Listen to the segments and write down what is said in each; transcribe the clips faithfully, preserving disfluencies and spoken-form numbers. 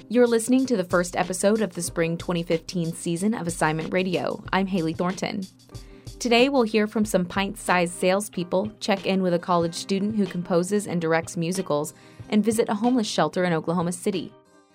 You're listening to the first episode of the spring twenty fifteen season of Assignment Radio. I'm Haley Thornton. Today, we'll hear from some pint-sized salespeople, check in with a college student who composes and directs musicals, and visit a homeless shelter in Oklahoma City.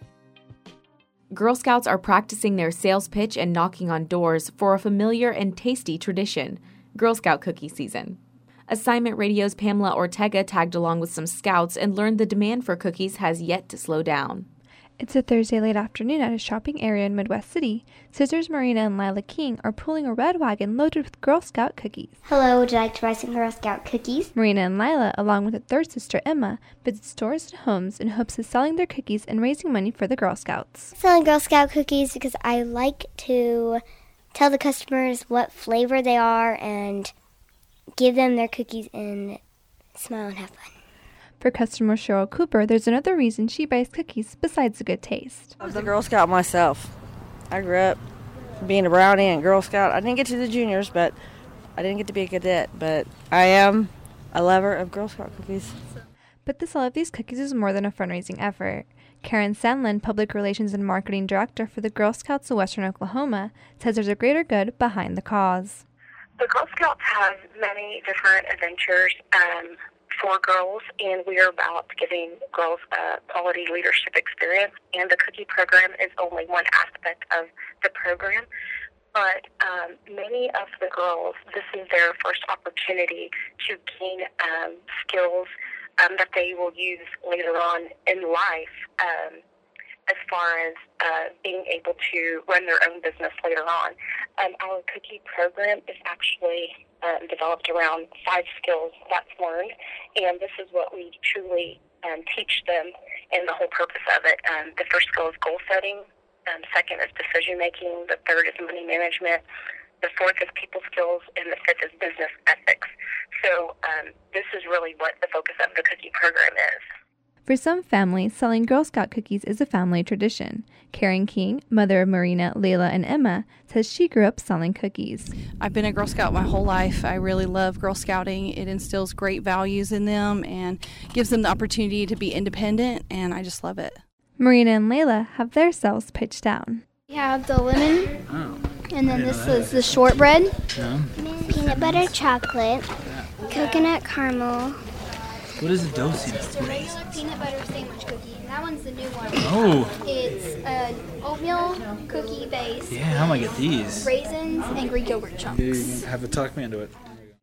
Girl Scouts are practicing their sales pitch and knocking on doors for a familiar and tasty tradition, Girl Scout cookie season. Assignment Radio's Pamela Ortega tagged along with some scouts and learned the demand for cookies has yet to slow down. It's a Thursday late afternoon at a shopping area in Midwest City. Sisters Marina and Lila King are pulling a red wagon loaded with Girl Scout cookies. Hello, would you like to buy some Girl Scout cookies? Marina and Lila, along with a third sister Emma, visit stores and homes in hopes of selling their cookies and raising money for the Girl Scouts. Selling Girl Scout cookies because I like to tell the customers what flavor they are and give them their cookies and smile and have fun. For customer Cheryl Cooper, there's another reason she buys cookies besides the good taste. I was a Girl Scout myself. I grew up being a brownie and Girl Scout. I didn't get to the juniors, but I didn't get to be a cadet. But I am a lover of Girl Scout cookies. But the sale of these cookies is more than a fundraising effort. Karen Sandlin, Public Relations and Marketing Director for the Girl Scouts of Western Oklahoma, says there's a greater good behind the cause. The Girl Scouts have many different adventures um, for girls, and we are about giving girls a quality leadership experience, and the cookie program is only one aspect of the program. But um, many of the girls, this is their first opportunity to gain um, skills um, that they will use later on in life, um, as far as uh, being able to run their own business later on. Um, our cookie program is actually um, developed around five skills that's learned, and this is what we truly um, teach them and the whole purpose of it. Um, the first skill is goal setting. Um, second is decision making. The third is money management. The fourth is people skills, and the fifth is business ethics. So um, this is really what the focus of the cookie program is. For some families, selling Girl Scout cookies is a family tradition. Karen King, mother of Marina, Layla, and Emma, says she grew up selling cookies. I've been a Girl Scout my whole life. I really love Girl Scouting. It instills great values in them and gives them the opportunity to be independent, and I just love it. Marina and Layla have their sales pitched down. We have the lemon, oh, and then this is the shortbread. Yeah. Peanut butter chocolate, coconut caramel. What is a dosi? It's a regular peanut butter sandwich cookie. That one's the new one. Oh. It's an oatmeal cookie base. Yeah, how am I get these? Raisins and Greek yogurt chunks. You have to talk me into it.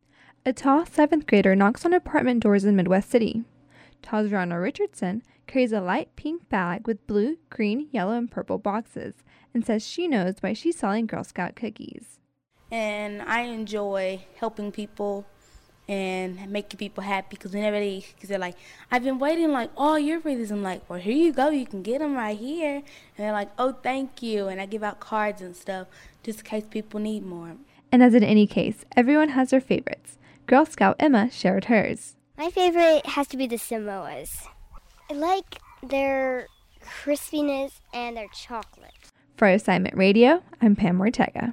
A tall seventh grader knocks on apartment doors in Midwest City. Tazrana Richardson carries a light pink bag with blue, green, yellow, and purple boxes and says she knows why she's selling Girl Scout cookies. And I enjoy helping people and making people happy, because whenever they, because they're like, I've been waiting like all year for this. I'm like, well, here you go, you can get them right here. And they're like, oh, thank you. And I give out cards and stuff just in case people need more. And as in any case, everyone has their favorites. Girl Scout Emma shared hers. My favorite has to be the Samoas. I like their crispiness and their chocolate. For Assignment Radio, I'm Pam Ortega.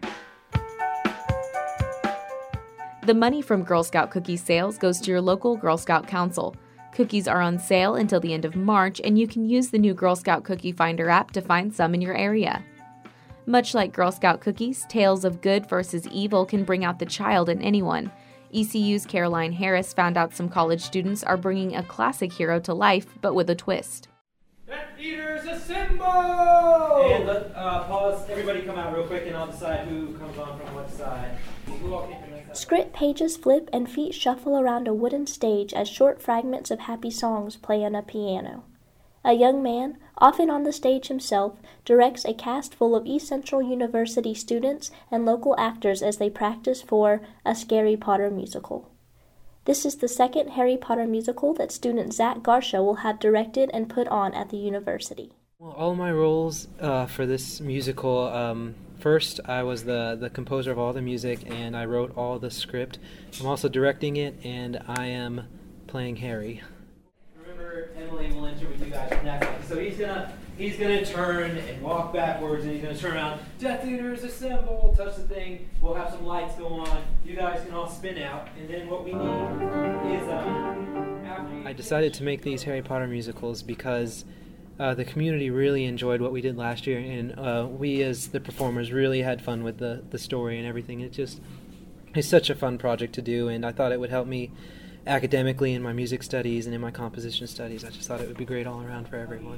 The money from Girl Scout cookie sales goes to your local Girl Scout Council. Cookies are on sale until the end of March, and you can use the new Girl Scout Cookie Finder app to find some in your area. Much like Girl Scout cookies, tales of good versus evil can bring out the child in anyone. E C U's Caroline Harris found out some college students are bringing a classic hero to life, but with a twist. Death Eaters assemble! And let, uh, pause, everybody come out real quick and I'll decide who comes on from what side. Script pages flip and feet shuffle around a wooden stage as short fragments of happy songs play on a piano. A young man, often on the stage himself, directs a cast full of East Central University students and local actors as they practice for a Scary Potter musical. This is the second Harry Potter musical that student Zach Garsha will have directed and put on at the university. Well, all my roles uh, for this musical, um, first I was the, the composer of all the music and I wrote all the script. I'm also directing it and I am playing Harry. Remember, Emily will enter with you guys next. So he's gonna he's gonna turn and walk backwards and he's gonna turn around. Death Eaters assemble! Touch the thing. We'll have some lights go on. You guys can all spin out. And then what we need is um. After you I decided to make these Harry Potter musicals because uh, the community really enjoyed what we did last year, and uh, we as the performers really had fun with the, the story and everything. It just it's such a fun project to do, and I thought it would help me academically in my music studies and in my composition studies. I just thought it would be great all around for everyone.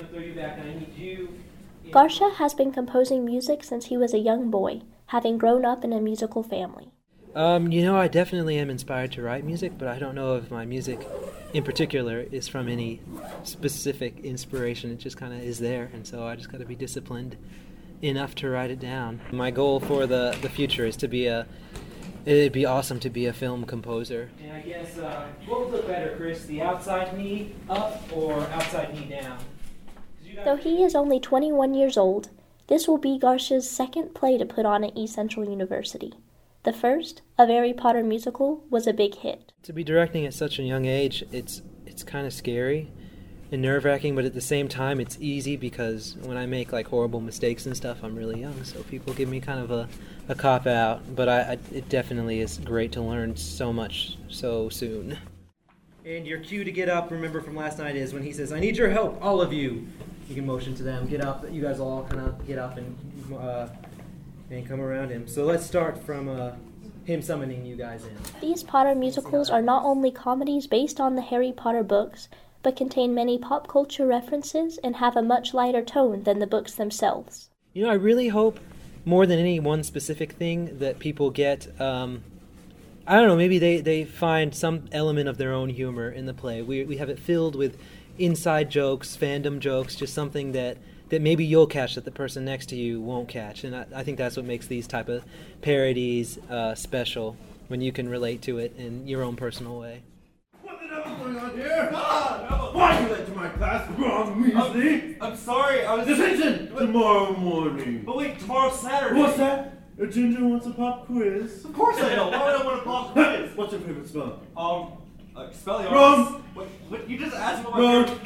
Garsha has been composing music since he was a young boy, having grown up in a musical family. Um, you know, I definitely am inspired to write music, but I don't know if my music in particular is from any specific inspiration. It just kind of is there, and so I just got to be disciplined enough to write it down. My goal for the, the future is to be a, it'd be awesome to be a film composer. And I guess, uh, what would look better, Chris, the outside knee up or outside knee down? Though he is only twenty-one years old, this will be Garsha's second play to put on at East Central University. The first, a Harry Potter musical, was a big hit. To be directing at such a young age, it's it's kind of scary and nerve-wracking, but at the same time it's easy because when I make like horrible mistakes and stuff, I'm really young, so people give me kind of a, a cop-out, but I, I, it definitely is great to learn so much so soon. And your cue to get up, remember from last night, is when he says, "I need your help, all of you." You can motion to them, get up, you guys all kind of get up and uh, and come around him. So let's start from uh, him summoning you guys in. These Potter musicals are not only comedies based on the Harry Potter books, but contain many pop culture references and have a much lighter tone than the books themselves. You know, I really hope, more than any one specific thing, that people get, um, I don't know, maybe they, they find some element of their own humor in the play. We we have it filled with inside jokes, fandom jokes, just something that, that maybe you'll catch that the person next to you won't catch. And I, I think that's what makes these type of parodies uh, special, when you can relate to it in your own personal way. What the devil's going on here? Ah, no. Why are you late to my class? Wrong, Weasley. I'm, I'm sorry, I was... Detention! Tomorrow morning. But wait, tomorrow's Saturday. What's that? A ginger wants a pop quiz? Of course I know. Why would I want a pop quiz? What's your favorite spell? Um... Uh, spelling Wrong. What, what? You just asked me what my Wrong. favorite...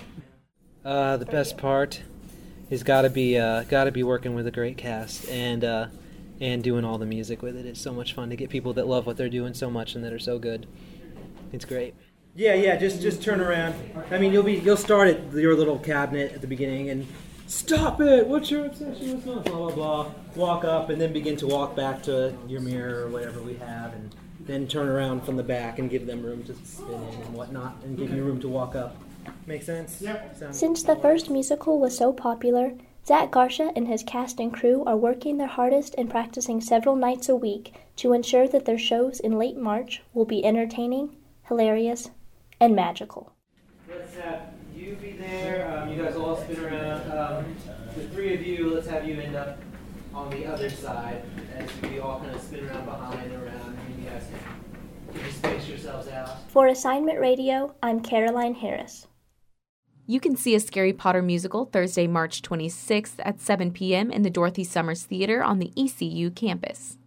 Uh, the best part is gotta be uh, gotta be working with a great cast and uh, and doing all the music with it. It's so much fun to get people that love what they're doing so much and that are so good. It's great. Yeah, yeah, just just turn around. I mean, you'll be you'll start at your little cabinet at the beginning and stop it. What's your obsession with smells? Blah blah blah. Walk up and then begin to walk back to your mirror or whatever we have, and then turn around from the back and give them room to spin in and whatnot, and give you room to walk up. Make sense? Yep. Since the first musical was so popular, Zach Garsha and his cast and crew are working their hardest and practicing several nights a week to ensure that their shows in late March will be entertaining, hilarious, and magical. Let's have you be there. Um, you guys all spin around. Um, the three of you, let's have you end up on the other side as we all kind of spin around behind and around, and you guys can, can space yourselves out. For Assignment Radio, I'm Caroline Harris. You can see a Scary Potter musical Thursday, March twenty-sixth at seven p.m. in the Dorothy Summers Theater on the E C U campus.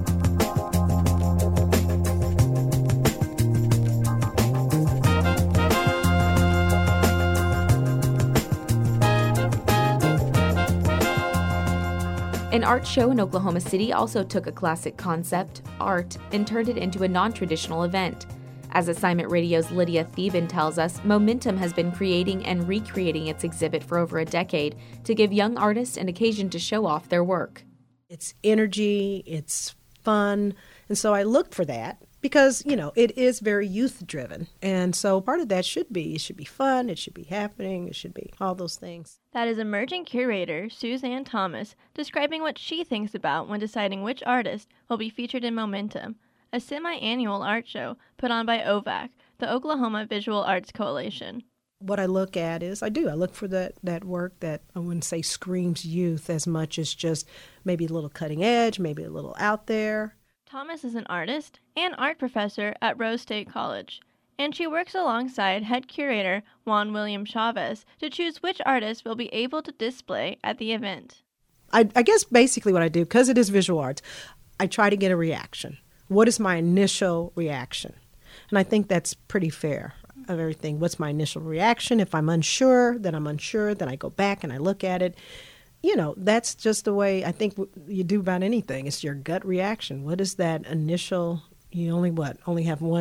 An art show in Oklahoma City also took a classic concept, art, and turned it into a non-traditional event. As Assignment Radio's Lydia Theben tells us, Momentum has been creating and recreating its exhibit for over a decade to give young artists an occasion to show off their work. It's energy, it's fun, and so I looked for that because, you know, it is very youth-driven, and so part of that should be, it should be fun, it should be happening, it should be all those things. That is emerging curator Suzanne Thomas describing what she thinks about when deciding which artist will be featured in Momentum, a semi-annual art show put on by O V A C, the Oklahoma Visual Arts Coalition. What I look at is, I do, I look for that, that work that I wouldn't say screams youth as much as just maybe a little cutting edge, maybe a little out there. Thomas is an artist and art professor at Rose State College, and she works alongside head curator Juan William Chavez to choose which artists will be able to display at the event. I, I guess basically what I do, because it is visual arts, I try to get a reaction. What is my initial reaction? And I think that's pretty fair of everything. What's my initial reaction? If I'm unsure, then I'm unsure, then I go back and I look at it. You know, that's just the way I think you do about anything. It's your gut reaction. What is that initial, you only what, only have one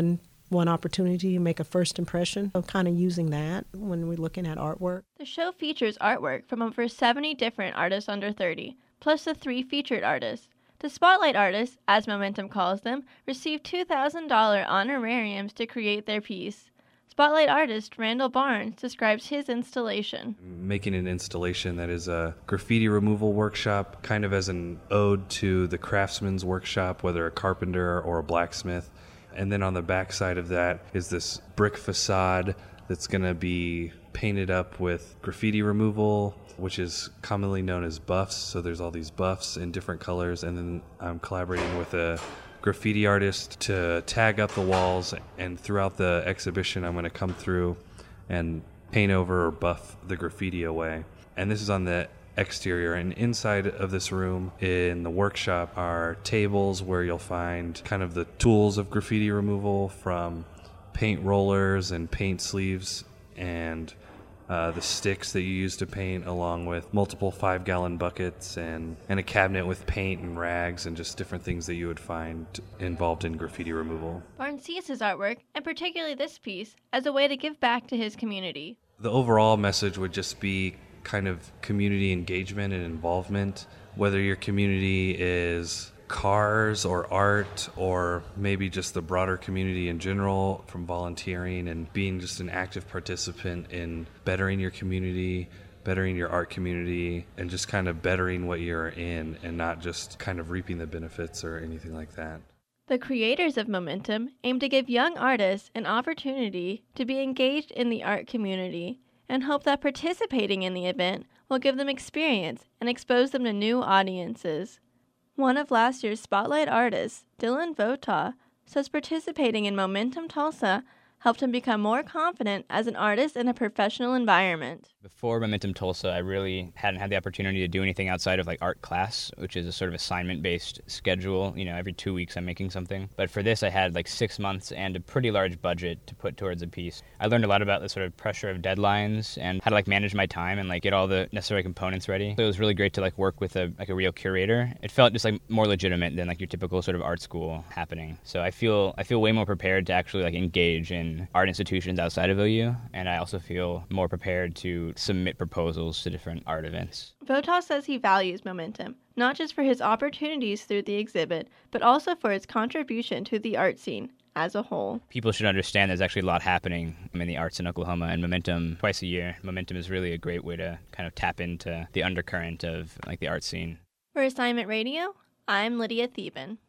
one opportunity to make a first impression. I'm kind of using that when we're looking at artwork. The show features artwork from over seventy different artists under thirty, plus the three featured artists. The spotlight artists, as Momentum calls them, receive two thousand dollars honorariums to create their piece. Spotlight artist Randall Barnes describes his installation. Making an installation that is a graffiti removal workshop, kind of as an ode to the craftsman's workshop, whether a carpenter or a blacksmith. And then on the back side of that is this brick facade that's going to be painted up with graffiti removal, which is commonly known as buffs. So there's all these buffs in different colors. And then I'm collaborating with a graffiti artist to tag up the walls, and throughout the exhibition I'm going to come through and paint over or buff the graffiti away. And this is on the exterior, and inside of this room in the workshop are tables where you'll find kind of the tools of graffiti removal, from paint rollers and paint sleeves and Uh, the sticks that you use to paint, along with multiple five-gallon buckets and, and a cabinet with paint and rags and just different things that you would find involved in graffiti removal. Barnes sees his artwork, and particularly this piece, as a way to give back to his community. The overall message would just be kind of community engagement and involvement, whether your community is cars or art, or maybe just the broader community in general, from volunteering and being just an active participant in bettering your community, bettering your art community, and just kind of bettering what you're in and not just kind of reaping the benefits or anything like that. The creators of Momentum aim to give young artists an opportunity to be engaged in the art community and hope that participating in the event will give them experience and expose them to new audiences. One of last year's Spotlight artists, Dylan Votaw, says participating in Momentum Tulsa helped him become more confident as an artist in a professional environment. Before Momentum Tulsa, I really hadn't had the opportunity to do anything outside of like art class, which is a sort of assignment-based schedule. You know, every two weeks I'm making something. But for this, I had like six months and a pretty large budget to put towards a piece. I learned a lot about the sort of pressure of deadlines and how to like manage my time and like get all the necessary components ready. So it was really great to like work with a like a real curator. It felt just like more legitimate than like your typical sort of art school happening. So I feel I feel way more prepared to actually like engage in art institutions outside of O U, and I also feel more prepared to submit proposals to different art events. Votaw says he values Momentum, not just for his opportunities through the exhibit, but also for its contribution to the art scene as a whole. People should understand there's actually a lot happening in the arts in Oklahoma, and Momentum, twice a year, Momentum is really a great way to kind of tap into the undercurrent of like the art scene. For Assignment Radio, I'm Lydia Theben.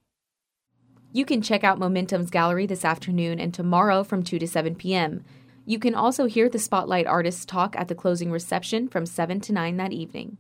You can check out Momentum's gallery this afternoon and tomorrow from two to seven p.m. You can also hear the Spotlight artists talk at the closing reception from seven to nine that evening.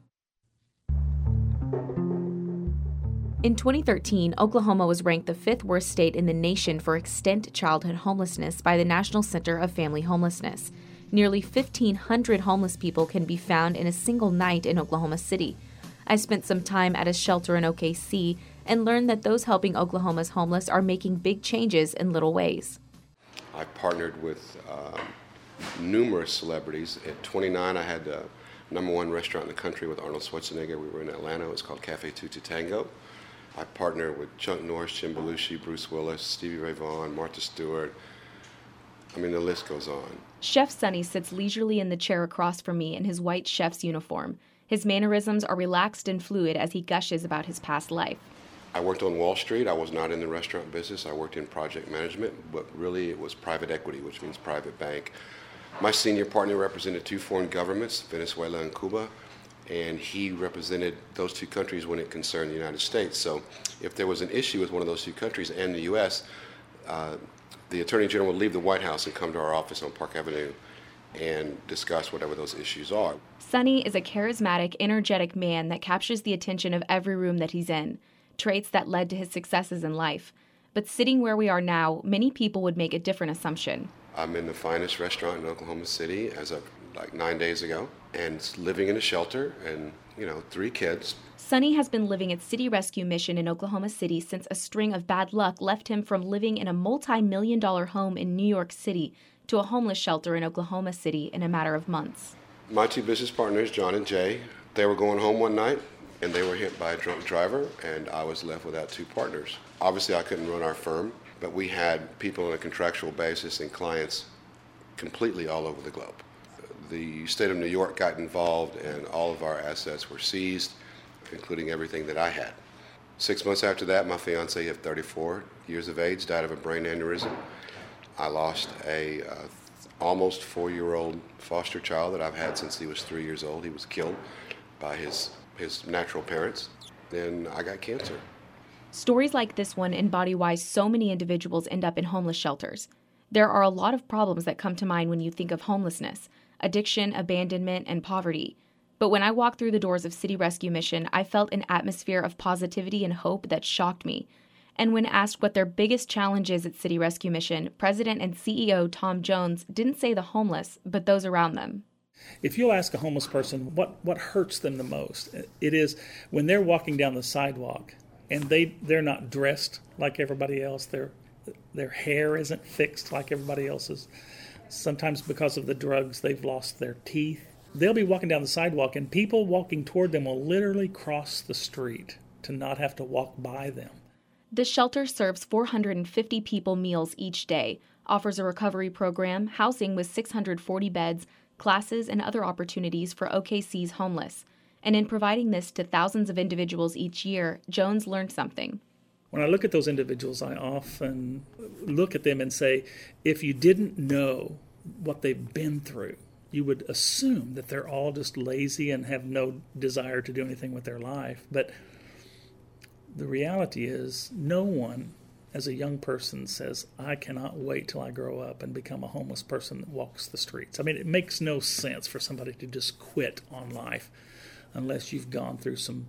In twenty thirteen, Oklahoma was ranked the fifth worst state in the nation for extent childhood homelessness by the National Center of Family Homelessness. Nearly fifteen hundred homeless people can be found in a single night in Oklahoma City. I spent some time at a shelter in O K C and learned that those helping Oklahoma's homeless are making big changes in little ways. I partnered with um, numerous celebrities. At twenty-nine, I had the number one restaurant in the country with Arnold Schwarzenegger. We were in Atlanta. It was called Cafe Tutu Tango. I partnered with Chuck Norris, Jim Belushi, Bruce Willis, Stevie Ray Vaughan, Martha Stewart. I mean, the list goes on. Chef Sonny sits leisurely in the chair across from me in his white chef's uniform. His mannerisms are relaxed and fluid as he gushes about his past life. I worked on Wall Street. I was not in the restaurant business. I worked in project management, but really it was private equity, which means private bank. My senior partner represented two foreign governments, Venezuela and Cuba, and he represented those two countries when it concerned the United States. So if there was an issue with one of those two countries and the U S, uh, the Attorney General would leave the White House and come to our office on Park Avenue and discuss whatever those issues are. Sonny is a charismatic, energetic man that captures the attention of every room that he's in, traits that led to his successes in life. But sitting where we are now, many people would make a different assumption. I'm in the finest restaurant in Oklahoma City as of like nine days ago, and living in a shelter and, you know, three kids. Sonny has been living at City Rescue Mission in Oklahoma City since a string of bad luck left him from living in a multi-million dollar home in New York City to a homeless shelter in Oklahoma City in a matter of months. My two business partners, John and Jay, they were going home one night and they were hit by a drunk driver, and I was left without two partners. Obviously, I couldn't run our firm but we had people on a contractual basis and clients completely all over the globe. The state of New York got involved and all of our assets were seized, including everything that I had. Six months after that, my fiance of thirty-four years of age died of a brain aneurysm. I lost a uh, almost four-year-old foster child that I've had since he was three years old. He was killed by his, his natural parents. Then I got cancer. Stories like this one embody why so many individuals end up in homeless shelters. There are a lot of problems that come to mind when you think of homelessness: addiction, abandonment, and poverty. But when I walked through the doors of City Rescue Mission, I felt an atmosphere of positivity and hope that shocked me. And when asked what their biggest challenge is at City Rescue Mission, President and C E O Tom Jones didn't say the homeless, but those around them. If you'll ask a homeless person what, what hurts them the most, it is when they're walking down the sidewalk and they, they're not dressed like everybody else. Their, their hair isn't fixed like everybody else's. Sometimes because of the drugs, they've lost their teeth. They'll be walking down the sidewalk and people walking toward them will literally cross the street to not have to walk by them. The shelter serves four hundred fifty people meals each day, offers a recovery program, housing with six hundred forty beds, classes, and other opportunities for O K C's homeless. And in providing this to thousands of individuals each year, Jones learned something. When I look at those individuals, I often look at them and say, if you didn't know what they've been through, you would assume that they're all just lazy and have no desire to do anything with their life. But the reality is, no one as a young person says, I cannot wait till I grow up and become a homeless person that walks the streets. I mean, it makes no sense for somebody to just quit on life unless you've gone through some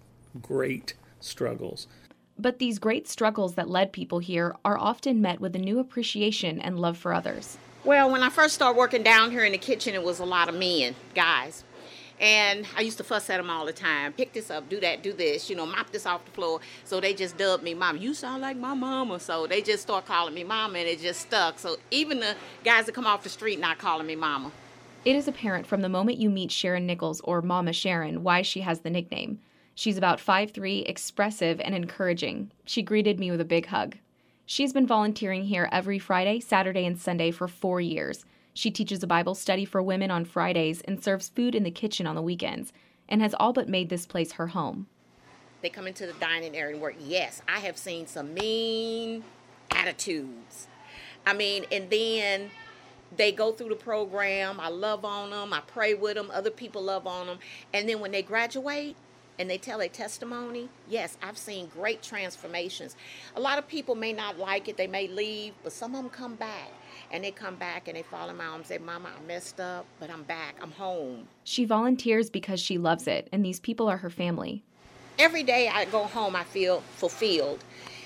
great struggles. But these great struggles that led people here are often met with a new appreciation and love for others. Well, when I first started working down here in the kitchen, it was a lot of men, guys. And I used to fuss at them all the time. Pick this up, do that, do this, you know, mop this off the floor. So they just dubbed me mama. You sound like my mama. So they just start calling me mama, and it just stuck. So even the guys that come off the street not calling me mama. It is apparent from the moment you meet Sharon Nichols, or Mama Sharon, why she has the nickname. She's about five foot three, expressive, and encouraging. She greeted me with a big hug. She's been volunteering here every Friday, Saturday, and Sunday for four years. She teaches a Bible study for women on Fridays and serves food in the kitchen on the weekends, and has all but made this place her home. They come into the dining area and work. Yes, I have seen some mean attitudes. I mean, and then they go through the program. I love on them. I pray with them. Other people love on them. And then when they graduate and they tell their testimony, yes, I've seen great transformations. A lot of people may not like it. They may leave, but some of them come back. And they come back and they fall in my arms and say, Mama, I messed up, but I'm back. I'm home. She volunteers because she loves it, and these people are her family. Every day I go home, I feel fulfilled.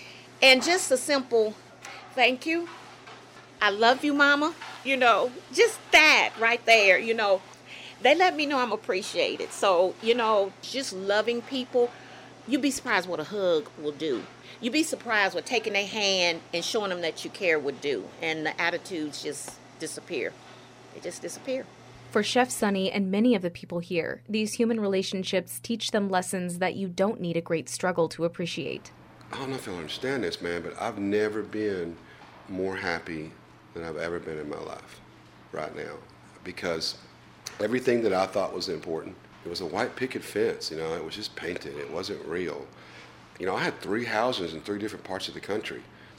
And just a simple thank you. I love you, Mama. You know, just that right there, you know. They let me know I'm appreciated. So, you know, just loving people, you'd be surprised what a hug will do. You'd be surprised what taking their hand and showing them that you care would do. And the attitudes just disappear. They just disappear. For Chef Sunny and many of the people here, these human relationships teach them lessons that you don't need a great struggle to appreciate. I don't know if you'll understand this, man, but I've never been more happy than I've ever been in my life right now. Because everything that I thought was important, it was a white picket fence, you know, it was just painted. It wasn't real. You know, I had three houses in three different parts of the country.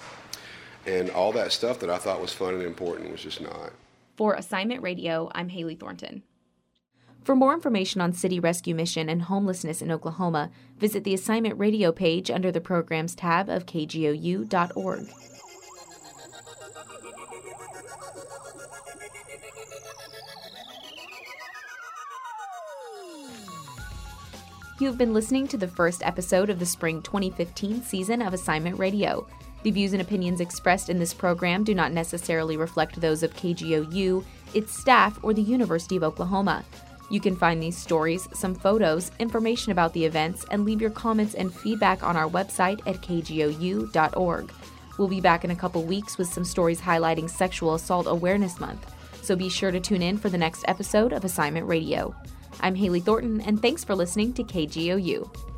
And all that stuff that I thought was fun and important was just not. For Assignment Radio, I'm Haley Thornton. For more information on City Rescue Mission and homelessness in Oklahoma, visit the Assignment Radio page under the Programs tab of K G O U dot org. You've been listening to the first episode of the Spring twenty fifteen season of Assignment Radio. The views and opinions expressed in this program do not necessarily reflect those of K G O U, its staff, or the University of Oklahoma. You can find these stories, some photos, information about the events, and leave your comments and feedback on our website at K G O U dot org. We'll be back in a couple weeks with some stories highlighting Sexual Assault Awareness Month, so be sure to tune in for the next episode of Assignment Radio. I'm Haley Thornton, and thanks for listening to K G O U.